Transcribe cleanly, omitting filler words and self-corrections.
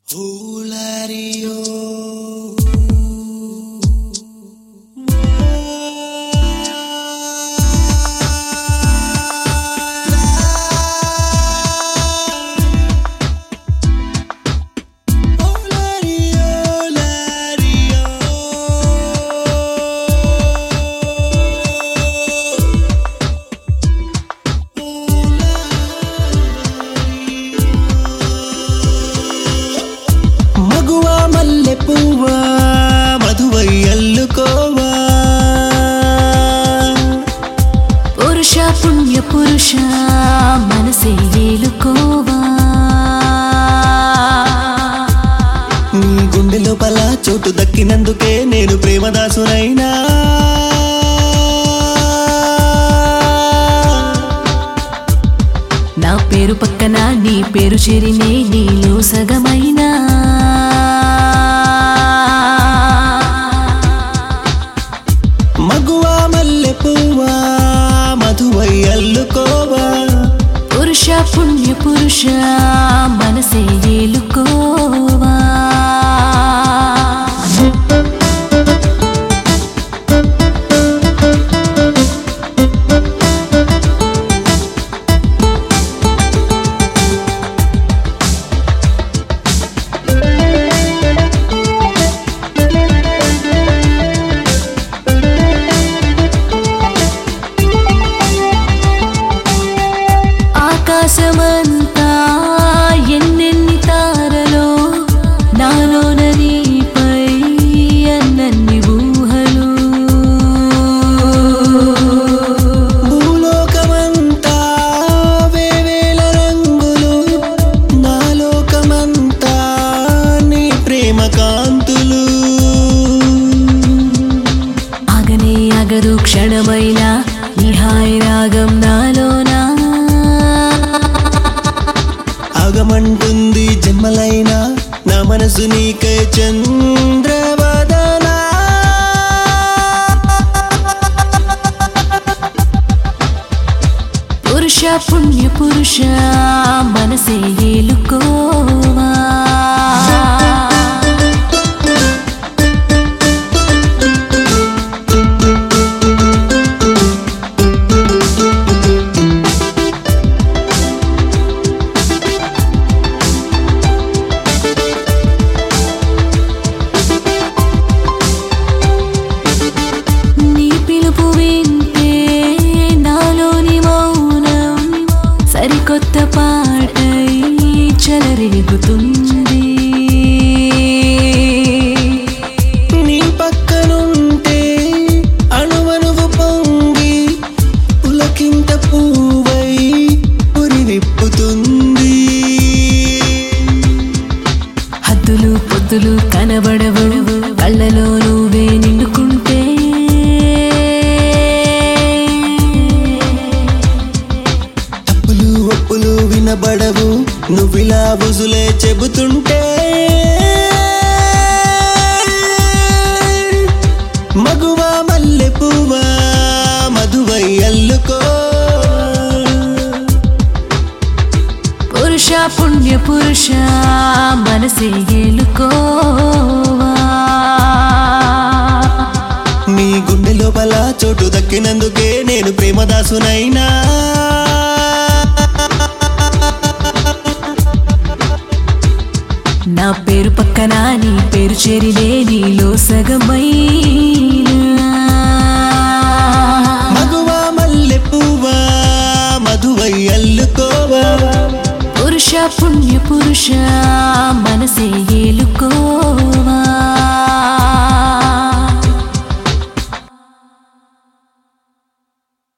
పువ్వా మధువై అల్లుకోవా పురుష పుణ్య పురుష మనసే ఏలుకోవా నీ గుండె లోపల చోటు దక్కినందుకే నేను ప్రేమదాసునైనా నా పేరు పక్కన నీ పేరు చేరినే నీలో సగమైనా మగువా మల్లె పువ్వా మధువై అల్లుకోవా పురుష పుణ్య పురుష మనసే ఏలుకోవా ఆకాశమంతా ఎన్నెన్ని తారలో నాలోన నీపై అన్నన్ని ఊహలు భూలోకమంతా వేవేల రంగులు నా లోకమంతా నీ ప్రేమ కాంతులు ఆగనే ఆగదు క్షణమైనా నీ హాయి రాగం నాలోనా ఆగమంటుంది జన్మలైనా నా మనసు నీకై చంద్రవదనా పురుష పుణ్య పురుష మనసే ఏలుకోవా సరికొత్త పాటై చెలరేగుతుంది నీ పక్కనుంటే అణువణువు పొంగి పులకింత పువ్వై పురివిప్పుతుంది హద్దులు పొద్దులు కనబడవు కళ్ళలో నువ్వే నిండుకుంటే ఒప్పులు వినబడవు నువ్విలా బుజులే చెబుతుంటే మగువా మల్లె పువ్వా మధువై అల్లుకో పురుష పుణ్య పురుష మనసే ఏలుకోవా నీ గుండె లోపల చోటు దక్కినందుకే నేను ప్రేమదాసునైనా నా పేరు పక్కన నీ పేరు చేరిలే నీలో సగమైనా మగువా మల్లె పువ్వా మధువై అల్లుకోవా పురుష పుణ్య పురుష మనసే ఏలుకో